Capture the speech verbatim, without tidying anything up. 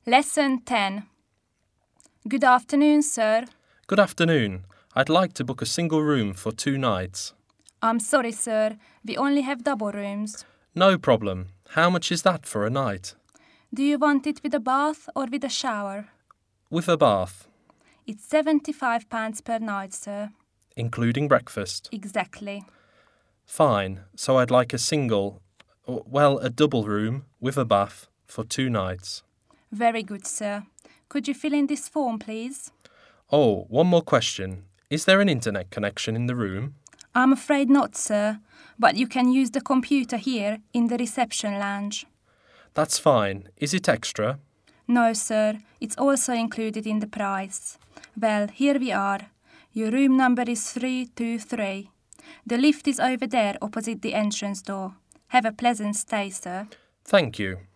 Lesson ten. Good afternoon, sir. Good afternoon. I'd like to book a single room for two nights. I'm sorry, sir. We only have double rooms. No problem. How much is that for a night? Do you want it with a bath or with a shower? With a bath. It's seventy-five pounds per night, sir. Including breakfast? Exactly. Fine. So I'd like a single, well, a double room with a bath for two nights. Very good, sir. Could you fill in this form, please? Oh, one more question. Is there an internet connection in the room? I'm afraid not, sir, but you can use the computer here in the reception lounge. That's fine. Is it extra? No, sir. It's also included in the price. Well, here we are. Your room number is three two three. The lift is over there opposite the entrance door. Have a pleasant stay, sir. Thank you.